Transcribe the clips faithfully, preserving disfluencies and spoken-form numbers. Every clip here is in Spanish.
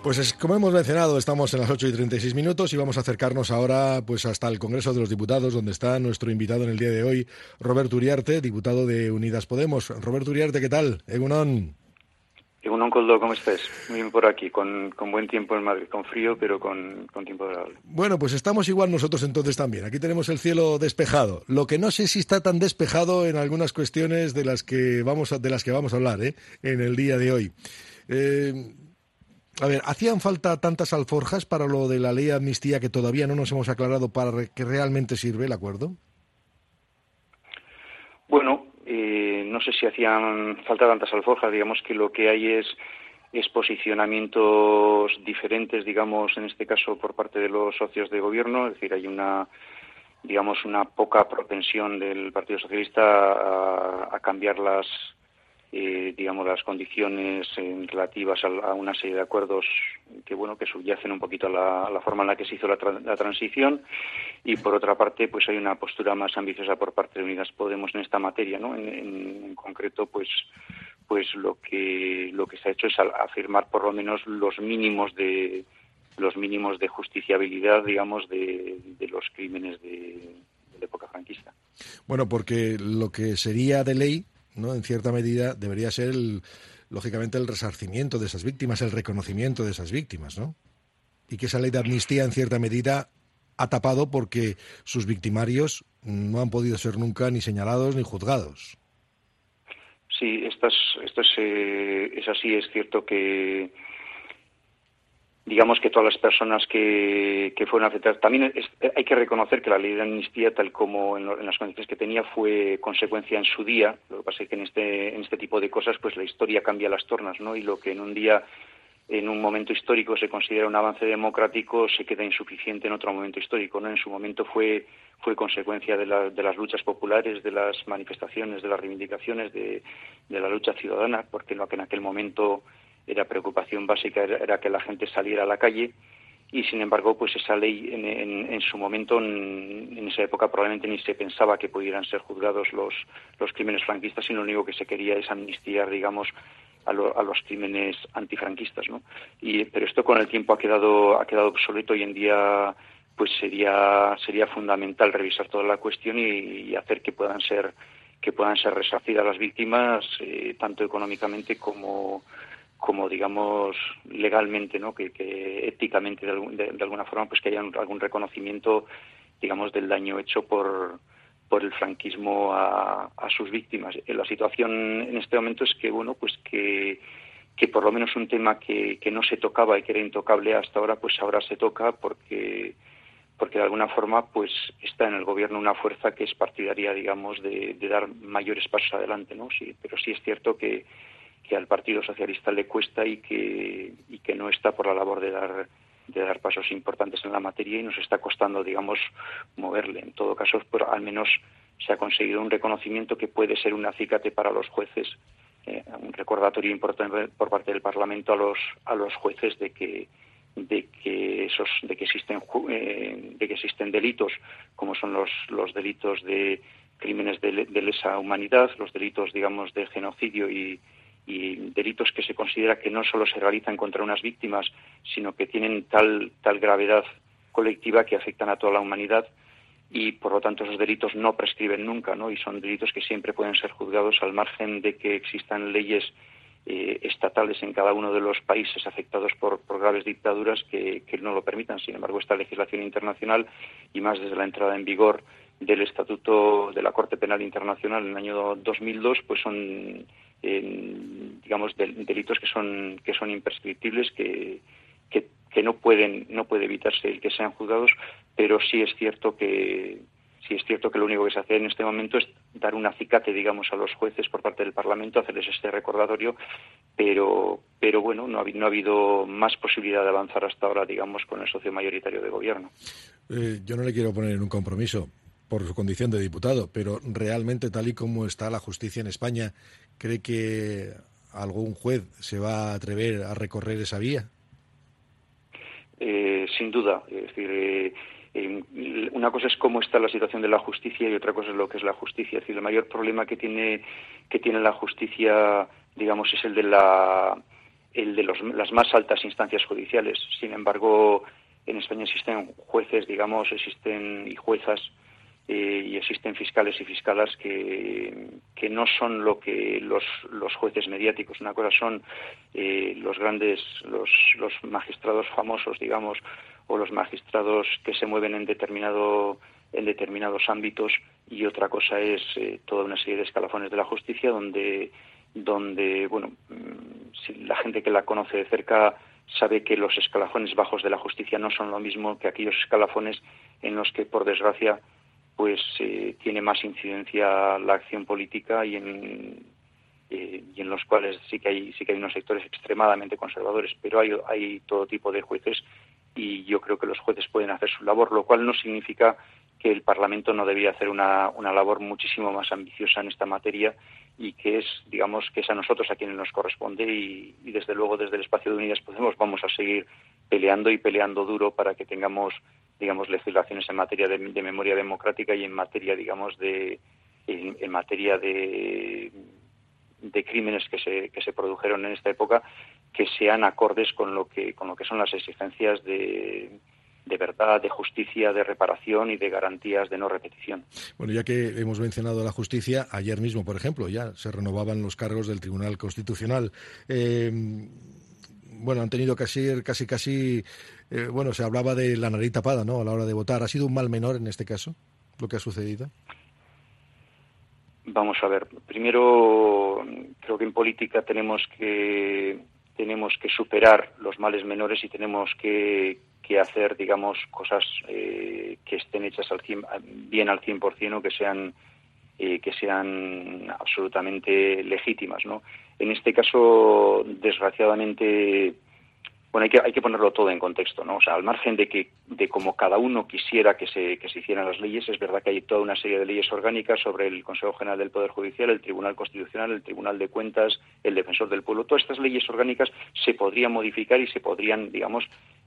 Pues es, como hemos mencionado, estamos en las ocho y treinta y seis minutos y vamos a acercarnos ahora pues hasta el Congreso de los Diputados, donde está nuestro invitado en el día de hoy, Roberto Uriarte, diputado de Unidas Podemos. Roberto Uriarte, ¿qué tal? Egunon. Egunon, Coldo, ¿cómo estés? Muy bien por aquí, con, con buen tiempo en Madrid, con frío, pero con, con tiempo agradable. Bueno, pues estamos igual nosotros entonces también. Aquí tenemos el cielo despejado. Lo que no sé si está tan despejado en algunas cuestiones de las que vamos a, de las que vamos a hablar, ¿eh? En el día de hoy. Eh, A ver, ¿hacían falta tantas alforjas para lo de la ley de amnistía que todavía no nos hemos aclarado para que realmente sirve el acuerdo? Bueno, eh, no sé si hacían falta tantas alforjas. Digamos que lo que hay es, es posicionamientos diferentes, digamos, en este caso por parte de los socios de gobierno. Es decir, hay una, digamos, una poca propensión del Partido Socialista a, a cambiar las Eh, digamos las condiciones eh, relativas a, a una serie de acuerdos que bueno que subyacen un poquito a la, a la forma en la que se hizo la, tra la transición, y por otra parte pues hay una postura más ambiciosa por parte de Unidas Podemos en esta materia, ¿no? En, en, en concreto pues pues lo que lo que se ha hecho es afirmar por lo menos los mínimos de los mínimos de justiciabilidad, digamos, de, de los crímenes de, de la época franquista. Bueno, porque lo que sería de ley, ¿no?, en cierta medida debería ser el, lógicamente el resarcimiento de esas víctimas, el reconocimiento de esas víctimas, ¿no? Y que esa ley de amnistía en cierta medida ha tapado porque sus victimarios no han podido ser nunca ni señalados ni juzgados. Sí, esto es, esto es, eh, es así. Es cierto que digamos que todas las personas que, que fueron afectadas, también es, hay que reconocer que la ley de amnistía, tal como en, lo, en las condiciones que tenía, fue consecuencia en su día. Lo que pasa es que en este, en este tipo de cosas pues la historia cambia las tornas, ¿no? Y lo que en un día, en un momento histórico se considera un avance democrático, se queda insuficiente en otro momento histórico, ¿no? En su momento fue fue consecuencia de, la, de las luchas populares, de las manifestaciones, de las reivindicaciones, de, de la lucha ciudadana, porque lo que en aquel momento era preocupación básica, era, era que la gente saliera a la calle, y sin embargo pues esa ley en, en, en su momento, en, en esa época probablemente ni se pensaba que pudieran ser juzgados los, los crímenes franquistas, sino lo único que se quería es amnistiar, digamos, a, lo, a los crímenes antifranquistas, ¿no? Y, pero esto con el tiempo ha quedado, ha quedado obsoleto. Hoy en día pues sería, sería fundamental revisar toda la cuestión y, y hacer que puedan ser, que puedan ser resarcidas las víctimas, eh, tanto económicamente como como digamos legalmente, ¿no? Que, que éticamente de, algún, de, de alguna forma pues que haya un, algún reconocimiento, digamos, del daño hecho por por el franquismo a, a sus víctimas. La situación en este momento es que bueno pues que que por lo menos un tema que, que no se tocaba y que era intocable hasta ahora, pues ahora se toca porque porque de alguna forma pues está en el gobierno una fuerza que es partidaria, digamos, de, de dar mayores pasos adelante, ¿no? Sí, pero sí es cierto que que al Partido Socialista le cuesta y que y que no está por la labor de dar de dar pasos importantes en la materia, y nos está costando, digamos, moverle. En todo caso, pues, al menos se ha conseguido un reconocimiento que puede ser un acicate para los jueces, eh, un recordatorio importante por parte del Parlamento a los a los jueces de que de que esos de que existen eh, de que existen delitos como son los los delitos de crímenes de, de lesa humanidad, los delitos, digamos, de genocidio y y delitos que se considera que no solo se realizan contra unas víctimas, sino que tienen tal tal gravedad colectiva que afectan a toda la humanidad, y por lo tanto esos delitos no prescriben nunca, ¿no? Y son delitos que siempre pueden ser juzgados al margen de que existan leyes eh, estatales en cada uno de los países afectados por, por graves dictaduras que, que no lo permitan. Sin embargo, esta legislación internacional, y más desde la entrada en vigor del Estatuto de la Corte Penal Internacional en el año dos mil dos, pues son eh, digamos del, delitos que son que son imprescriptibles, que, que que no pueden no puede evitarse el que sean juzgados, pero sí es cierto que sí es cierto que lo único que se hace en este momento es dar un acicate, digamos, a los jueces por parte del Parlamento, hacerles este recordatorio, pero pero bueno, no ha, no ha habido más posibilidad de avanzar hasta ahora, digamos, con el socio mayoritario de gobierno. Eh, yo no le quiero poner en un compromiso por su condición de diputado, pero realmente, tal y como está la justicia en España, ¿cree que algún juez se va a atrever a recorrer esa vía? Eh, sin duda, es decir, eh, eh, una cosa es cómo está la situación de la justicia y otra cosa es lo que es la justicia. Es decir, el mayor problema que tiene que tiene la justicia, digamos, es el de la el de los, las más altas instancias judiciales. Sin embargo, en España existen jueces, digamos, existen y juezas eh, y existen fiscales y fiscalas que, que no son lo que los, los jueces mediáticos. Una cosa son eh, los grandes, los, los magistrados famosos, digamos, o los magistrados que se mueven en determinado en determinados ámbitos, y otra cosa es eh, toda una serie de escalafones de la justicia donde donde bueno si la gente que la conoce de cerca sabe que los escalafones bajos de la justicia no son lo mismo que aquellos escalafones en los que, por desgracia, pues eh, tiene más incidencia la acción política y en eh, y en los cuales sí que hay sí que hay unos sectores extremadamente conservadores, pero hay hay todo tipo de jueces, y yo creo que los jueces pueden hacer su labor, lo cual no significa que el Parlamento no debía hacer una, una labor muchísimo más ambiciosa en esta materia, y que es, digamos, que es a nosotros a quienes nos corresponde, y, y desde luego desde el espacio de Unidas Podemos vamos a seguir peleando y peleando duro para que tengamos, digamos, legislaciones en materia de, de memoria democrática y en materia, digamos, de en, en materia de de crímenes que se que se produjeron en esta época, que sean acordes con lo que con lo que son las exigencias de de verdad, de justicia, de reparación y de garantías de no repetición. Bueno, ya que hemos mencionado la justicia, ayer mismo, por ejemplo, ya se renovaban los cargos del Tribunal Constitucional. Eh, bueno, han tenido casi, casi, casi, eh, bueno, se hablaba de la nariz tapada, ¿no?, a la hora de votar. ¿Ha sido un mal menor en este caso lo que ha sucedido? Vamos a ver. Primero, creo que en política tenemos que tenemos que superar los males menores y tenemos que que hacer, digamos, cosas eh, que estén hechas al cien, bien al cien por ciento o que sean eh, que sean absolutamente legítimas, ¿no? En este caso, desgraciadamente, bueno, hay que hay que ponerlo todo en contexto, ¿no? O sea, al margen de que de como cada uno quisiera que se que se hicieran las leyes, es verdad que hay toda una serie de leyes orgánicas sobre el Consejo General del Poder Judicial, el Tribunal Constitucional, el Tribunal de Cuentas, el Defensor del Pueblo. Todas estas leyes orgánicas se podrían modificar y se podrían, digamos,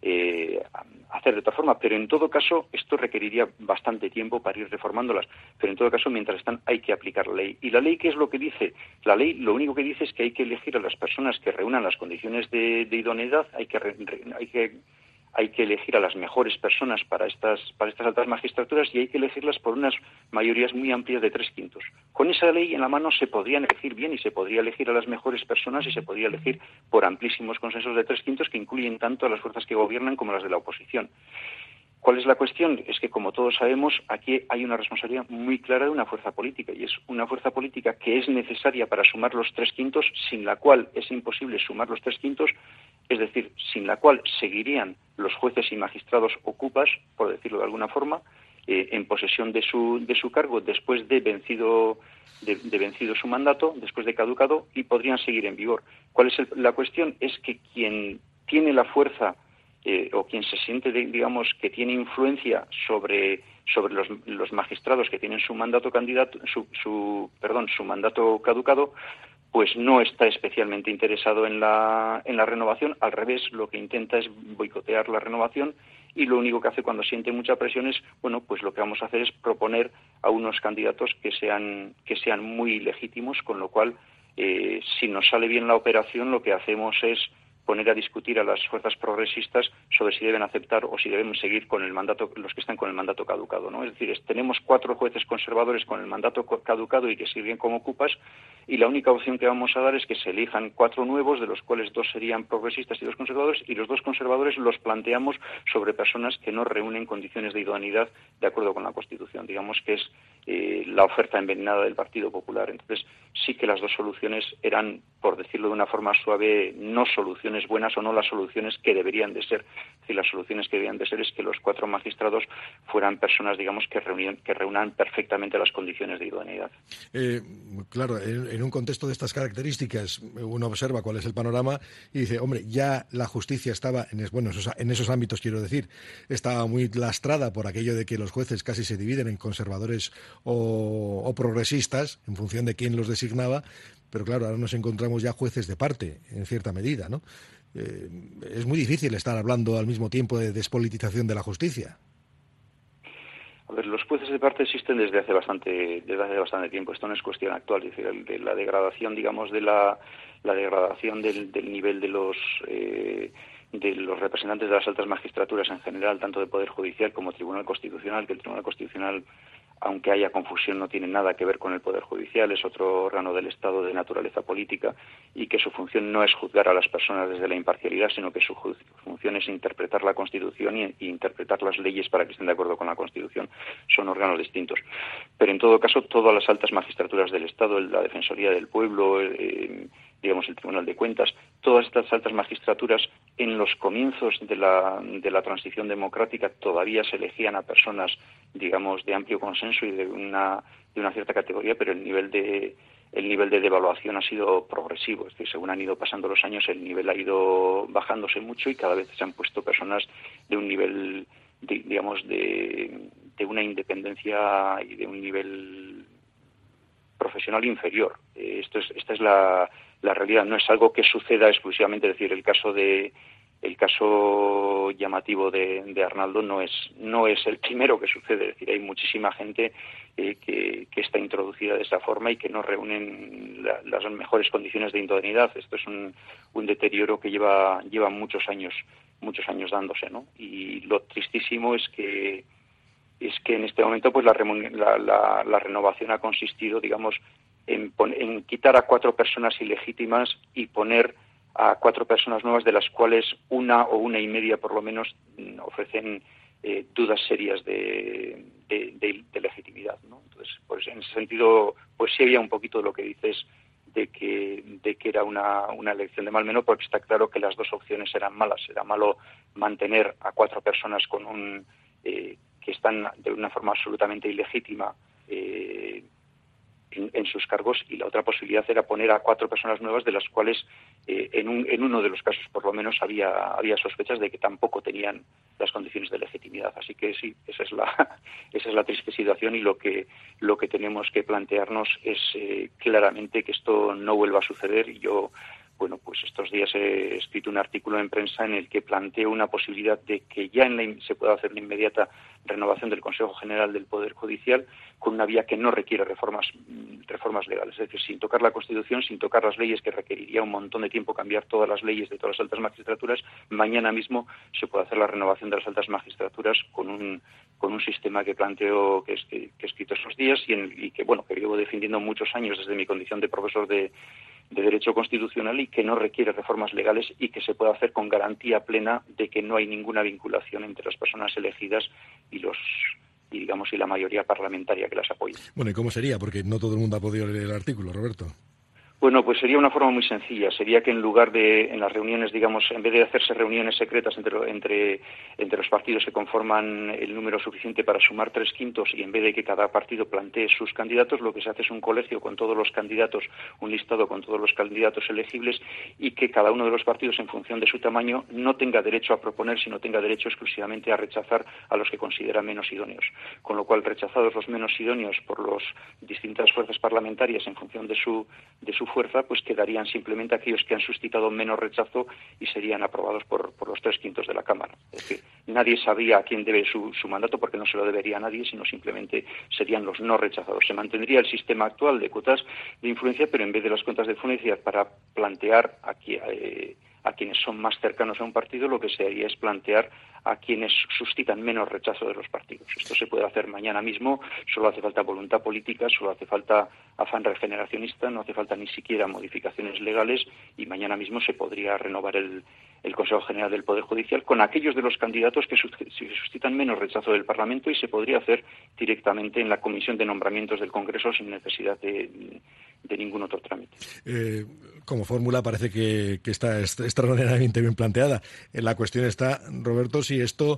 eh, hacer de otra forma, pero en todo caso esto requeriría bastante tiempo para ir reformándolas, pero en todo caso mientras están hay que aplicar la ley. ¿Y la ley qué es lo que dice? La ley lo único que dice es que hay que elegir a las personas que reúnan las condiciones de, de idoneidad, hay que, re, hay que hay que elegir a las mejores personas para estas para estas altas magistraturas, y hay que elegirlas por unas mayorías muy amplias de tres quintos. Con esa ley en la mano se podrían elegir bien y se podría elegir a las mejores personas y se podría elegir por amplísimos consensos de tres quintos que incluyen tanto a las fuerzas que gobiernan como las de la oposición. ¿Cuál es la cuestión? Es que, como todos sabemos, aquí hay una responsabilidad muy clara de una fuerza política, y es una fuerza política que es necesaria para sumar los tres quintos, sin la cual es imposible sumar los tres quintos, es decir, sin la cual seguirían los jueces y magistrados ocupas, por decirlo de alguna forma, eh, en posesión de su de su cargo después de vencido de, de vencido su mandato, después de caducado, y podrían seguir en vigor. ¿Cuál es el, la cuestión? Es que quien tiene la fuerza eh, o quien se siente, de, digamos, que tiene influencia sobre sobre los, los magistrados que tienen su mandato candidato, su, su perdón, su mandato caducado, pues no está especialmente interesado en la en la renovación. Al revés, lo que intenta es boicotear la renovación, y lo único que hace cuando siente mucha presión es, bueno, pues lo que vamos a hacer es proponer a unos candidatos que sean que sean muy legítimos, con lo cual, eh, si nos sale bien la operación, lo que hacemos es poner a discutir a las fuerzas progresistas sobre si deben aceptar o si debemos seguir con el mandato, los que están con el mandato caducado, ¿no? Es decir, es, tenemos cuatro jueces conservadores con el mandato caducado y que siguen como ocupas, y la única opción que vamos a dar es que se elijan cuatro nuevos, de los cuales dos serían progresistas y dos conservadores, y los dos conservadores los planteamos sobre personas que no reúnen condiciones de idoneidad de acuerdo con la Constitución. Digamos que es eh, la oferta envenenada del Partido Popular. Entonces, sí que las dos soluciones eran, por decirlo de una forma suave, no soluciones buenas o no las soluciones que deberían de ser. Es decir, las soluciones que deberían de ser es que los cuatro magistrados fueran personas, digamos, que reúnan, que reúnan perfectamente las condiciones de idoneidad. Eh, claro, en, en un contexto de estas características, uno observa cuál es el panorama y dice, hombre, ya la justicia estaba, en, es, bueno, esos, en esos ámbitos, quiero decir, estaba muy lastrada por aquello de que los jueces casi se dividen en conservadores o, o progresistas, en función de quién los designaba. Pero claro, ahora nos encontramos ya jueces de parte, en cierta medida, ¿no? Eh, es muy difícil estar hablando al mismo tiempo de despolitización de la justicia. A ver, los jueces de parte existen desde hace bastante desde hace bastante tiempo. Esto no es cuestión actual, es decir, el, de la degradación, digamos, de la, la degradación del, del nivel de los eh, de los representantes de las altas magistraturas en general, tanto de Poder Judicial como Tribunal Constitucional, que el Tribunal Constitucional, aunque haya confusión, no tiene nada que ver con el Poder Judicial, es otro órgano del Estado de naturaleza política, y que su función no es juzgar a las personas desde la imparcialidad, sino que su función es interpretar la Constitución y, y interpretar las leyes para que estén de acuerdo con la Constitución. Son órganos distintos. Pero en todo caso, todas las altas magistraturas del Estado, la Defensoría del Pueblo, eh, digamos el Tribunal de Cuentas, todas estas altas magistraturas en los comienzos de la, de la transición democrática todavía se elegían a personas, digamos, de amplio consenso y de una de una cierta categoría, pero el nivel de el nivel de devaluación ha sido progresivo, es decir, según han ido pasando los años el nivel ha ido bajándose mucho y cada vez se han puesto personas de un nivel, de, digamos, de, de una independencia y de un nivel profesional inferior. Eh, esto es, esta es la, la realidad, no es algo que suceda exclusivamente, es decir, el caso de el caso llamativo de, de Arnaldo no es no es el primero que sucede, es decir, hay muchísima gente eh, que, que está introducida de esa forma y que no reúnen la, las mejores condiciones de idoneidad. Esto es un, un deterioro que lleva lleva muchos años muchos años dándose, ¿no? Y lo tristísimo es que es que en este momento pues la, la, la, la renovación ha consistido, digamos, en, en quitar a cuatro personas ilegítimas y poner a cuatro personas nuevas, de las cuales una o una y media por lo menos ofrecen eh, dudas serias de, de, de, de legitimidad, ¿no? Entonces, pues en ese sentido, pues sí había un poquito de lo que dices de que de que era una, una elección de mal menor, porque está claro que las dos opciones eran malas. Era malo mantener a cuatro personas con un eh, que están de una forma absolutamente ilegítima eh, en, en sus cargos, y la otra posibilidad era poner a cuatro personas nuevas, de las cuales eh, en, un, en uno de los casos por lo menos había había sospechas de que tampoco tenían las condiciones de legitimidad. Así que sí, esa es la esa es la triste situación, y lo que lo que tenemos que plantearnos es eh, claramente que esto no vuelva a suceder. Y yo, bueno, pues estos días he escrito un artículo en prensa en el que planteo una posibilidad de que ya en la, se pueda hacer la inmediata renovación del Consejo General del Poder Judicial con una vía que no requiere reformas reformas legales, es decir, sin tocar la Constitución, sin tocar las leyes, que requeriría un montón de tiempo cambiar todas las leyes de todas las altas magistraturas. Mañana mismo se puede hacer la renovación de las altas magistraturas con un con un sistema que planteo, que, es, que, que he escrito estos días y, en, y que, bueno, que llevo defendiendo muchos años desde mi condición de profesor de de Derecho Constitucional, y que no requiere reformas legales y que se puede hacer con garantía plena de que no hay ninguna vinculación entre las personas elegidas y los y digamos y la mayoría parlamentaria que las apoya. Bueno, ¿y cómo sería? Porque no todo el mundo ha podido leer el artículo, Roberto. Bueno, pues sería una forma muy sencilla. Sería que en lugar de, en las reuniones, digamos, en vez de hacerse reuniones secretas entre, entre, entre los partidos que conforman el número suficiente para sumar tres quintos, y en vez de que cada partido plantee sus candidatos, lo que se hace es un colegio con todos los candidatos, un listado con todos los candidatos elegibles, y que cada uno de los partidos, en función de su tamaño, no tenga derecho a proponer, sino tenga derecho exclusivamente a rechazar a los que considera menos idóneos. Con lo cual, rechazados los menos idóneos por las distintas fuerzas parlamentarias en función de su, de su fuerza, pues quedarían simplemente aquellos que han suscitado menos rechazo y serían aprobados por, por los tres quintos de la Cámara. Es decir, nadie sabría a quién debe su, su mandato, porque no se lo debería a nadie, sino simplemente serían los no rechazados. Se mantendría el sistema actual de cuotas de influencia, pero en vez de las cuotas de influencia para plantear aquí eh, a quienes son más cercanos a un partido, lo que se haría es plantear a quienes suscitan menos rechazo de los partidos. Esto se puede hacer mañana mismo, solo hace falta voluntad política, solo hace falta afán regeneracionista, no hace falta ni siquiera modificaciones legales, y mañana mismo se podría renovar el, el Consejo General del Poder Judicial con aquellos de los candidatos que suscitan menos rechazo del Parlamento, y se podría hacer directamente en la Comisión de Nombramientos del Congreso sin necesidad de, de ningún otro trámite. Eh, como fórmula parece que, que está extraordinariamente bien planteada. La cuestión está, Roberto, si esto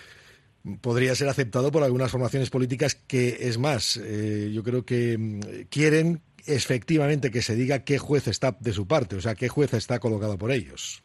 podría ser aceptado por algunas formaciones políticas que, es más, eh, yo creo que quieren efectivamente que se diga qué juez está de su parte, o sea, qué juez está colocado por ellos.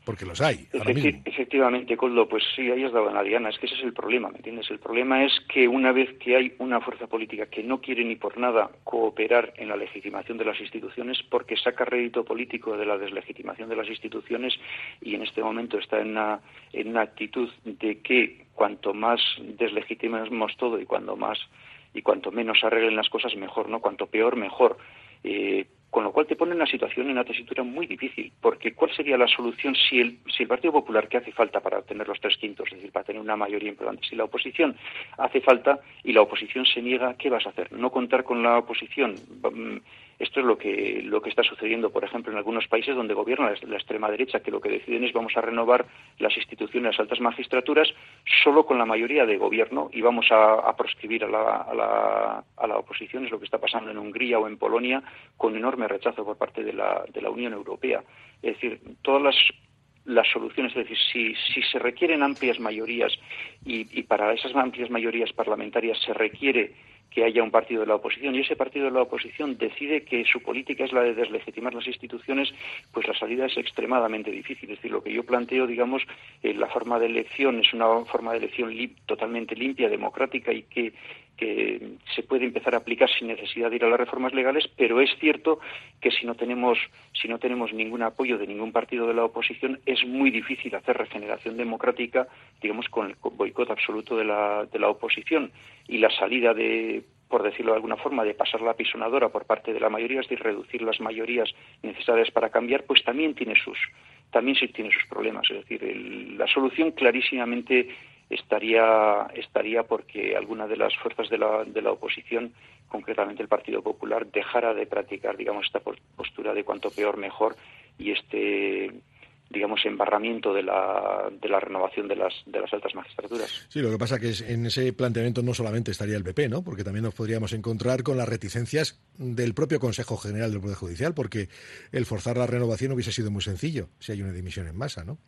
porque los hay ahora Efecti- mismo. Efectivamente, Coldo, pues sí, ahí has dado en la diana. Es que ese es el problema, ¿me entiendes? El problema es que una vez que hay una fuerza política que no quiere ni por nada cooperar en la legitimación de las instituciones, porque saca rédito político de la deslegitimación de las instituciones, y en este momento está en una, en una actitud de que cuanto más deslegitimemos todo y cuanto más y cuanto menos arreglen las cosas, mejor, ¿no? Cuanto peor, mejor. Eh, con lo cual te pone en una situación, en una tesitura muy difícil, porque ¿cuál sería la solución si el, si el Partido Popular, que hace falta para obtener los tres quintos, es decir, para tener una mayoría importante, si la oposición hace falta y la oposición se niega, ¿qué vas a hacer? ¿No contar con la oposición? Esto es lo que lo que está sucediendo, por ejemplo, en algunos países donde gobierna la, la extrema derecha, que lo que deciden es vamos a renovar las instituciones, las altas magistraturas, solo con la mayoría de gobierno y vamos a, a proscribir a la, a, la, a la oposición. Es lo que está pasando en Hungría o en Polonia, con enorme rechazo por parte de la, de la Unión Europea. Es decir, todas las las soluciones, es decir, si, si se requieren amplias mayorías y, y para esas amplias mayorías parlamentarias se requiere que haya un partido de la oposición y ese partido de la oposición decide que su política es la de deslegitimar las instituciones, pues la salida es extremadamente difícil. Es decir, lo que yo planteo, digamos, eh, la forma de elección es una forma de elección li- totalmente limpia, democrática y que que se puede empezar a aplicar sin necesidad de ir a las reformas legales, pero es cierto que si no tenemos si no tenemos ningún apoyo de ningún partido de la oposición es muy difícil hacer regeneración democrática, digamos, con el boicot absoluto de la de la oposición y la salida de, por decirlo de alguna forma, de pasar la pisonadora por parte de la mayoría, es decir, reducir las mayorías necesarias para cambiar, pues también tiene sus también sí tiene sus problemas. Es decir, el, la solución clarísimamente estaría estaría porque alguna de las fuerzas de la de la oposición, concretamente el Partido Popular, dejara de practicar, digamos, esta postura de cuanto peor mejor y este, digamos, embarramiento de la de la renovación de las de las altas magistraturas. Sí, lo que pasa que es, en ese planteamiento no solamente estaría el P P, ¿no? Porque también nos podríamos encontrar con las reticencias del propio Consejo General del Poder Judicial, porque el forzar la renovación hubiese sido muy sencillo si hay una dimisión en masa, ¿no?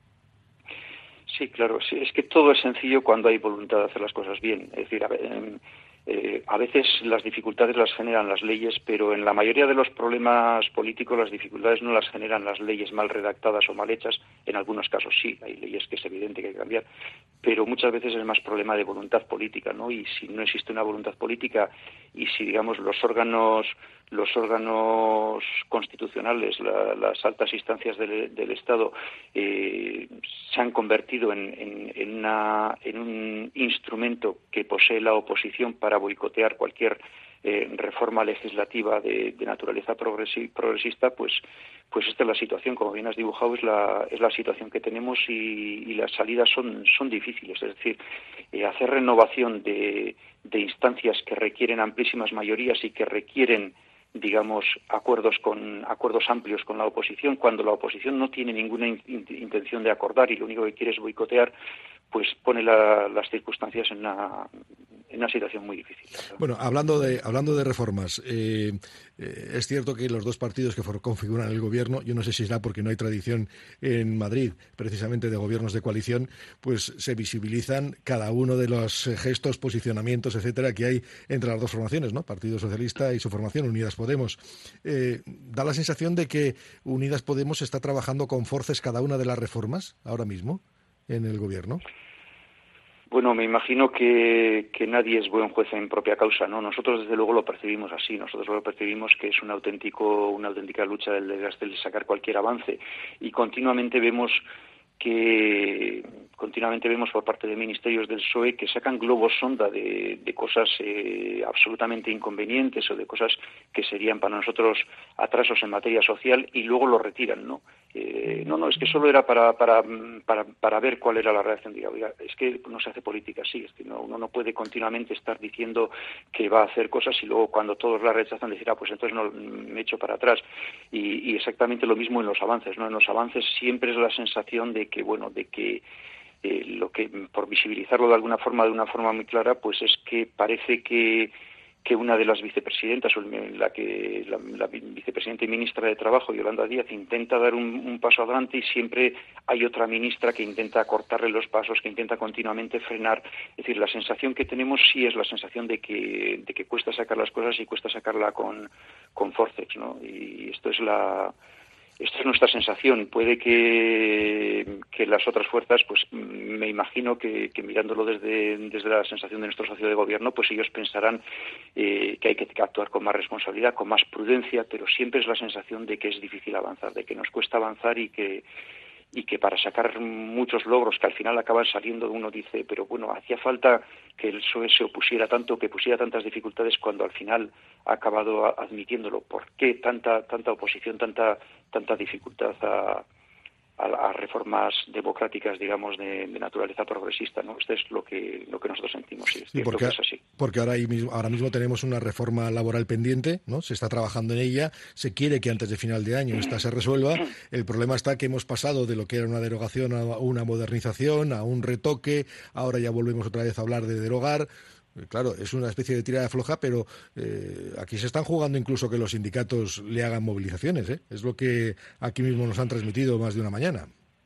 Sí, claro, sí, es que todo es sencillo cuando hay voluntad de hacer las cosas bien. Es decir, a, eh, a veces las dificultades las generan las leyes, pero en la mayoría de los problemas políticos las dificultades no las generan las leyes mal redactadas o mal hechas. En algunos casos sí, hay leyes que es evidente que hay que cambiar, pero muchas veces es más problema de voluntad política, ¿no? Y si no existe una voluntad política y si, digamos, los órganos los órganos constitucionales, la, las altas instancias del, del Estado eh, se han convertido en, en, en, una, en un instrumento que posee la oposición para boicotear cualquier eh, reforma legislativa de, de naturaleza progresi, progresista, pues pues esta es la situación, como bien has dibujado, es la, es la situación que tenemos y, y las salidas son, son difíciles. Es decir, eh, hacer renovación de, de instancias que requieren amplísimas mayorías y que requieren, digamos, acuerdos con acuerdos amplios con la oposición, cuando la oposición no tiene ninguna in, intención de acordar y lo único que quiere es boicotear, pues pone la, las circunstancias en una, en una situación muy difícil. Bueno, hablando de hablando de reformas, eh, eh, es cierto que los dos partidos que for, configuran el gobierno, yo no sé si será porque no hay tradición en Madrid, precisamente de gobiernos de coalición, pues se visibilizan cada uno de los gestos, posicionamientos, etcétera, que hay entre las dos formaciones, ¿no? Partido Socialista y su formación, Unidas Podemos. Eh, da la sensación de que Unidas Podemos está trabajando con forces cada una de las reformas ahora mismo en el gobierno. Bueno, me imagino que, que nadie es buen juez en propia causa, ¿no? Nosotros desde luego lo percibimos así, nosotros lo percibimos que es un auténtico, una auténtica lucha del desgaste de sacar cualquier avance y continuamente vemos que continuamente vemos por parte de ministerios del P S O E que sacan globos sonda de, de cosas eh, absolutamente inconvenientes o de cosas que serían para nosotros atrasos en materia social y luego lo retiran, ¿no? Eh, no, no, es que solo era para para, para para ver cuál era la reacción. Diga, oiga, es que no se hace política así, es que no, uno no puede continuamente estar diciendo que va a hacer cosas y luego cuando todos la rechazan decir, ah, pues entonces no me echo para atrás. Y, y exactamente lo mismo en los avances, ¿no? En los avances siempre es la sensación de que, bueno, de que eh, lo que, por visibilizarlo de alguna forma, de una forma muy clara, pues es que parece que que una de las vicepresidentas, o la que la, la vicepresidenta y ministra de Trabajo, Yolanda Díaz, intenta dar un, un paso adelante y siempre hay otra ministra que intenta cortarle los pasos, que intenta continuamente frenar. Es decir, la sensación que tenemos sí es la sensación de que de que cuesta sacar las cosas y cuesta sacarla con con forceps, ¿no? Y esto es la esta es nuestra sensación. Puede que, que las otras fuerzas, pues me imagino que, que mirándolo desde, desde la sensación de nuestro socio de gobierno, pues ellos pensarán eh, que hay que actuar con más responsabilidad, con más prudencia, pero siempre es la sensación de que es difícil avanzar, de que nos cuesta avanzar y que y que para sacar muchos logros que al final acaban saliendo, uno dice, pero bueno, hacía falta que el P S O E se opusiera tanto, que pusiera tantas dificultades cuando al final ha acabado admitiéndolo. ¿Por qué tanta tanta oposición, tanta tanta dificultad a, a, a reformas democráticas, digamos, de, de naturaleza progresista, ¿no? Esto es lo que lo que nosotros sentimos, sí, es sí, porque, que es así. Porque ahora mismo, ahora mismo tenemos una reforma laboral pendiente, ¿no? Se está trabajando en ella, se quiere que antes de final de año esta se resuelva. El problema está que hemos pasado de lo que era una derogación a una modernización, a un retoque, ahora ya volvemos otra vez a hablar de derogar. Claro, es una especie de tirada floja, pero eh, aquí se están jugando incluso que los sindicatos le hagan movilizaciones, ¿eh? Es lo que aquí mismo nos han transmitido más de una mañana.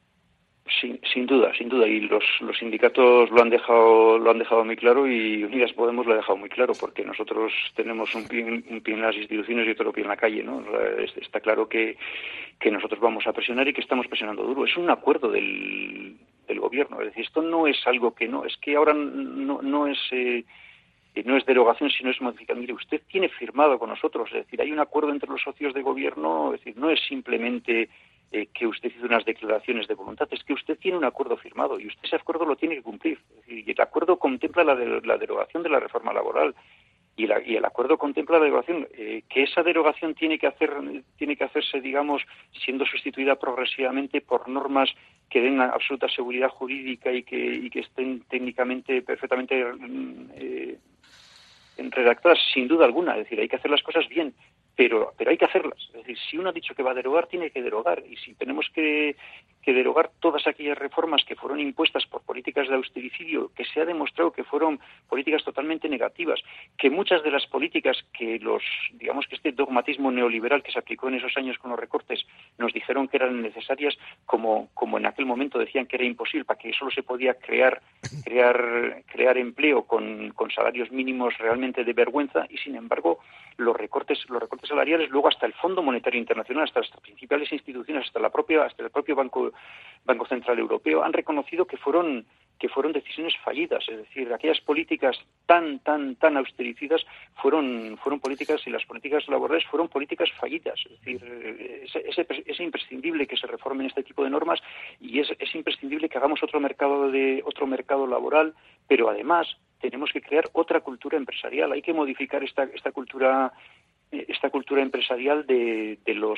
Sin, sin duda, sin duda, y los, los sindicatos lo han dejado lo han dejado muy claro, y Unidas Podemos lo ha dejado muy claro, porque nosotros tenemos un pie, un pie en las instituciones y otro pie en la calle, ¿no? Está claro que, que nosotros vamos a presionar y que estamos presionando duro. Es un acuerdo del, del gobierno, es decir, esto no es algo que no, es que ahora no, no es... Eh, no es derogación, sino es modificación. Mire, usted tiene firmado con nosotros, es decir, hay un acuerdo entre los socios de gobierno, es decir, no es simplemente eh, que usted hizo unas declaraciones de voluntad, es que usted tiene un acuerdo firmado y usted ese acuerdo lo tiene que cumplir. Es decir, y el acuerdo contempla la, de, la derogación de la reforma laboral y, la, y el acuerdo contempla la derogación, eh, que esa derogación tiene que hacer, tiene que hacerse, digamos, siendo sustituida progresivamente por normas que den absoluta seguridad jurídica y que, y que estén técnicamente perfectamente eh, redactadas, sin duda alguna. Es decir, hay que hacer las cosas bien, pero pero hay que hacerlas. Es decir, si uno ha dicho que va a derogar, tiene que derogar, y si tenemos que, que derogar todas aquellas reformas que fueron impuestas por políticas de austericidio, que se ha demostrado que fueron políticas totalmente negativas, que muchas de las políticas que los, digamos que este dogmatismo neoliberal que se aplicó en esos años con los recortes nos dijeron que eran necesarias, como como en aquel momento decían que era imposible, para que solo se podía crear crear crear empleo con, con salarios mínimos realmente de vergüenza, y sin embargo los recortes los recortes salariales, luego hasta el Fondo Monetario Internacional, hasta las principales instituciones, hasta la propia hasta el propio Banco Banco Central Europeo han reconocido que fueron que fueron decisiones fallidas. Es decir, aquellas políticas tan tan tan austericidas fueron fueron políticas, y las políticas laborales fueron políticas fallidas. Es decir, es, es, es imprescindible que se reformen este tipo de normas, y es, es imprescindible que hagamos otro mercado de otro mercado laboral, pero además tenemos que crear otra cultura empresarial. Hay que modificar esta esta cultura esta cultura empresarial de, de los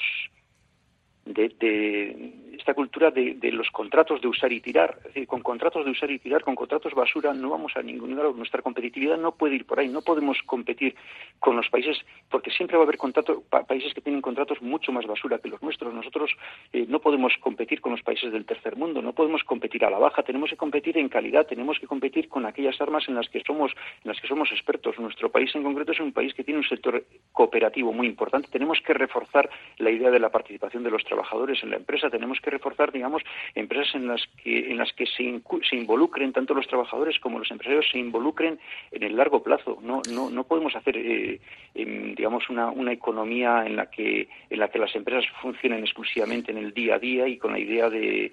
De, de esta cultura de, de los contratos de usar y tirar. Es decir, con contratos de usar y tirar, con contratos basura, no vamos a ningún lado. Nuestra competitividad no puede ir por ahí. No podemos competir con los países, porque siempre va a haber contrato, pa, países que tienen contratos mucho más basura que los nuestros. Nosotros eh, no podemos competir con los países del tercer mundo, no podemos competir a la baja. Tenemos que competir en calidad, tenemos que competir con aquellas armas en las que somos en las que somos expertos. Nuestro país en concreto es un país que tiene un sector cooperativo muy importante. Tenemos que reforzar la idea de la participación de los trabajadores en la empresa. Tenemos que reforzar, digamos, empresas en las que en las que se, incu- se involucren tanto los trabajadores como los empresarios, se involucren en el largo plazo. No no no podemos hacer eh, eh, digamos una una economía en la que en la que las empresas funcionen exclusivamente en el día a día y con la idea de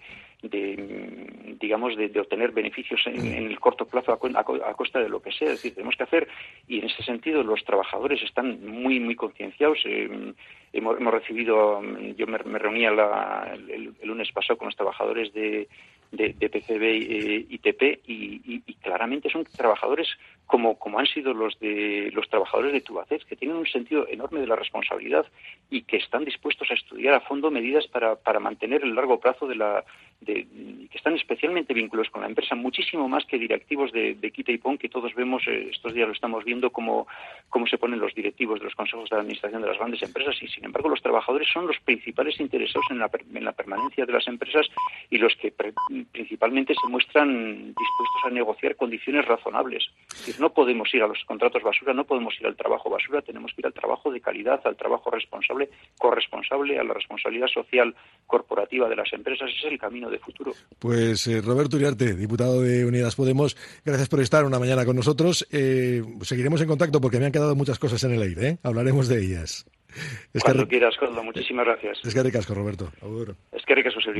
de digamos de, de obtener beneficios en, en el corto plazo a, a, a costa de lo que sea. Es decir, tenemos que hacer, y en ese sentido los trabajadores están muy muy concienciados. Eh, hemos, hemos recibido, yo me, me reunía la, el, el lunes pasado con los trabajadores de de, de P C B eh, y T P y, y, y claramente son trabajadores como como han sido los de los trabajadores de Tubacex, que tienen un sentido enorme de la responsabilidad y que están dispuestos a estudiar a fondo medidas para para mantener el largo plazo de la de, que están especialmente vinculados con la empresa, muchísimo más que directivos de, de quita y pon, que todos vemos, eh, estos días lo estamos viendo, cómo, cómo se ponen los directivos de los consejos de administración de las grandes empresas, y sin embargo los trabajadores son los principales interesados en la, en la permanencia de las empresas y los que pre, principalmente se muestran dispuestos a negociar condiciones razonables. Es decir, no podemos ir a los contratos basura, no podemos ir al trabajo basura, tenemos que ir al trabajo de calidad, al trabajo responsable, corresponsable, a la responsabilidad social corporativa de las empresas. Ese es el camino de futuro. Pues eh, Roberto Uriarte, diputado de Unidas Podemos, gracias por estar una mañana con nosotros. Eh, seguiremos en contacto porque me han quedado muchas cosas en el aire, ¿eh? Hablaremos de ellas. Es Cuando que... quieras, Coldo. Muchísimas gracias. Es que ricasco, Roberto. Agur. Es que ricasco,